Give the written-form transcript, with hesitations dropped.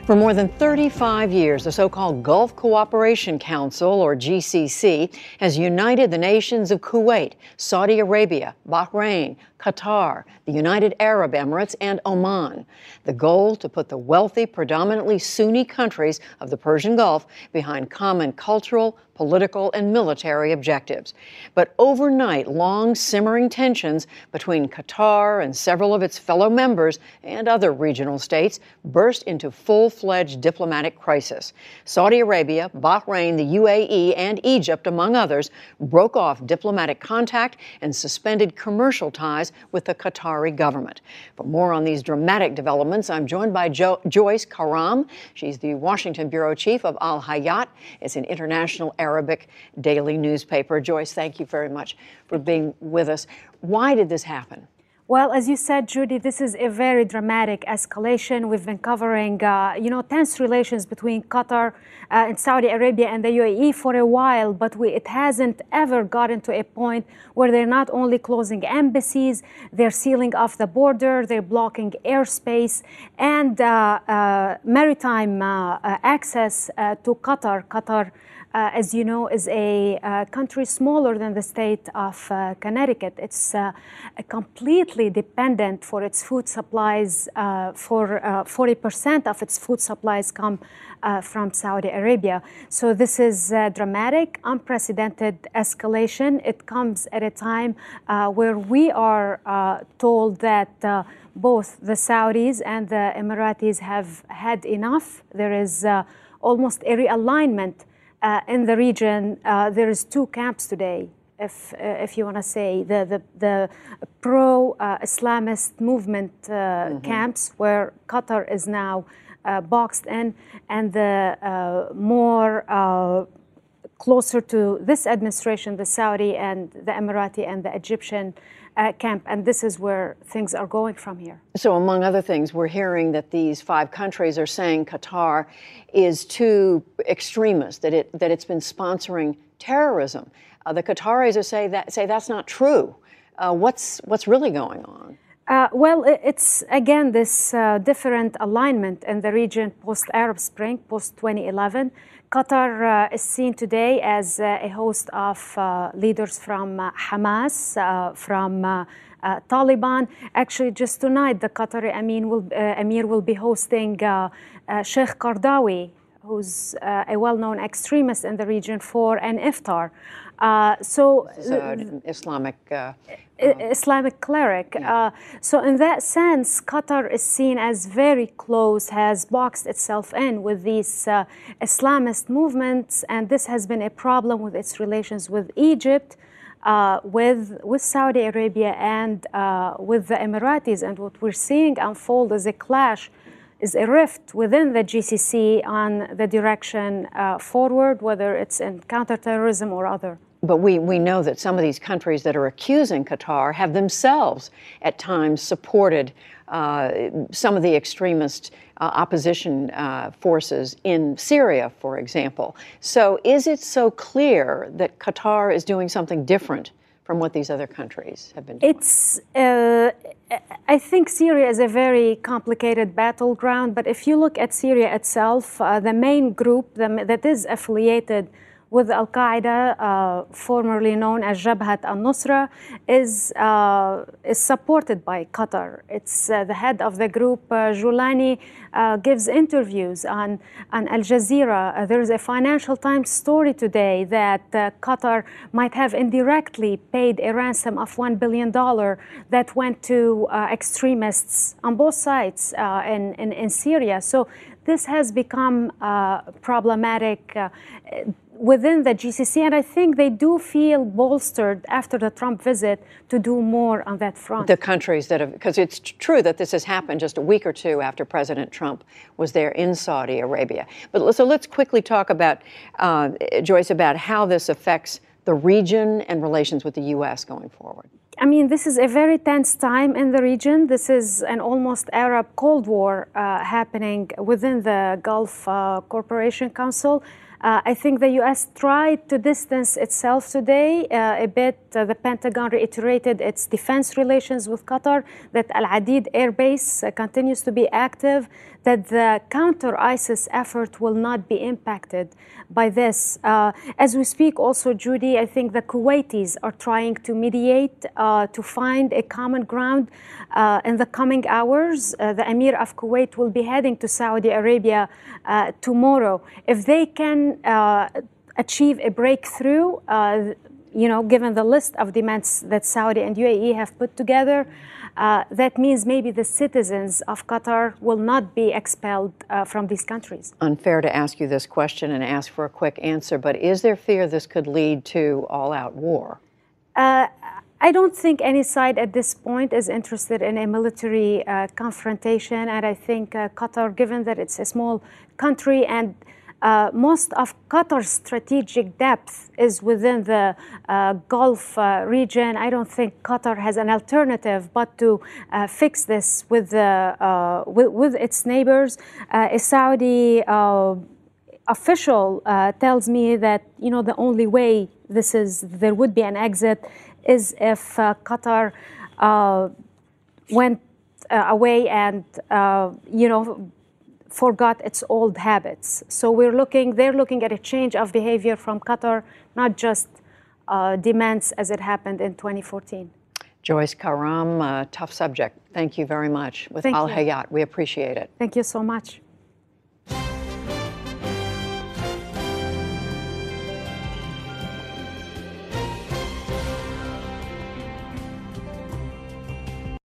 For more than 35 years, the so-called Gulf Cooperation Council, or GCC, has united the nations of Kuwait, Saudi Arabia, Bahrain, Qatar, the United Arab Emirates, and Oman. The goal to put the wealthy, predominantly Sunni countries of the Persian Gulf behind common cultural, political, and military objectives. But overnight, long simmering tensions between Qatar and several of its fellow members and other regional states burst into full-fledged diplomatic crisis. Saudi Arabia, Bahrain, the UAE, and Egypt, among others, broke off diplomatic contact and suspended commercial ties with the Qatari government. For more on these dramatic developments, I'm joined by Joyce Karam. She's the Washington bureau chief of Al Hayat. It's an international Arabic daily newspaper. Joyce, thank you very much for being with us. Why did this happen? Well, as you said, Judy, this is a very dramatic escalation. We've been covering, tense relations between Qatar and Saudi Arabia and the UAE for a while, but it hasn't ever gotten to a point where they're not only closing embassies, they're sealing off the border, they're blocking airspace and maritime access to Qatar. Qatar, as you know, is a country smaller than the state of Connecticut. It's completely dependent for its food supplies. 40% of its food supplies come from Saudi Arabia. So this is dramatic, unprecedented escalation. It comes at a time where we are told that both the Saudis and the Emiratis have had enough. There is almost a realignment in the region. There is two camps today, if you want to say, the pro-Islamist movement camps, where Qatar is now boxed in, and the more closer to this administration, the Saudi and the Emirati and the Egyptian camp, and this is where things are going from here. So among other things, we're hearing that these five countries are saying Qatar is too extremist, that it's been sponsoring terrorism. The Qataris say that's not true. What's really going on? Well, it's, again, this different alignment in the region post-Arab Spring, post-2011. Qatar is seen today as a host of leaders from Hamas, from Taliban. Actually, just tonight, the Qatari Emir will be hosting Sheikh Qardawi, who's a well-known extremist in the region, for an iftar. Islamic cleric. Yeah. So in that sense, Qatar is seen as very close, has boxed itself in with these Islamist movements, and this has been a problem with its relations with Egypt, with Saudi Arabia, and with the Emiratis. And what we're seeing unfold is a clash, is a rift within the GCC on the direction forward, whether it's in counterterrorism or other. But we know that some of these countries that are accusing Qatar have themselves at times supported some of the extremist opposition forces in Syria, for example. So is it so clear that Qatar is doing something different from what these other countries have been doing? I think Syria is a very complicated battleground, but if you look at Syria itself, the main group that is affiliated with Al-Qaeda, formerly known as Jabhat al-Nusra, is supported by Qatar. It's the head of the group, Julani, gives interviews on Al Jazeera. There is a Financial Times story today that Qatar might have indirectly paid a ransom of $1 billion that went to extremists on both sides in Syria. So this has become problematic within the GCC, and I think they do feel bolstered after the Trump visit to do more on that front. The countries that have, because it's true that this has happened just a week or two after President Trump was there in Saudi Arabia. But so let's quickly talk about, Joyce, about how this affects the region and relations with the U.S. going forward. I mean, this is a very tense time in the region. This is an almost Arab Cold War happening within the Gulf Cooperation Council. I think the U.S. tried to distance itself today a bit. The Pentagon reiterated its defense relations with Qatar, that Al Adid Air Base continues to be active, that the counter-ISIS effort will not be impacted by this. As we speak also, Judy, I think the Kuwaitis are trying to mediate to find a common ground in the coming hours. The Emir of Kuwait will be heading to Saudi Arabia tomorrow. If they can achieve a breakthrough, given the list of demands that Saudi and UAE have put together, that means maybe the citizens of Qatar will not be expelled from these countries. Unfair to ask you this question and ask for a quick answer, but is there fear this could lead to all-out war? I don't think any side at this point is interested in a military confrontation, and I think Qatar, given that it's a small country and most of Qatar's strategic depth is within the Gulf region, I don't think Qatar has an alternative but to fix this with its neighbors. A Saudi official tells me that the only way there would be an exit is if Qatar went away and forgot its old habits. So they're looking at a change of behavior from Qatar, not just demands as it happened in 2014. Joyce Karam, tough subject. Thank you very much. With Al Hayat, we appreciate it. Thank you so much.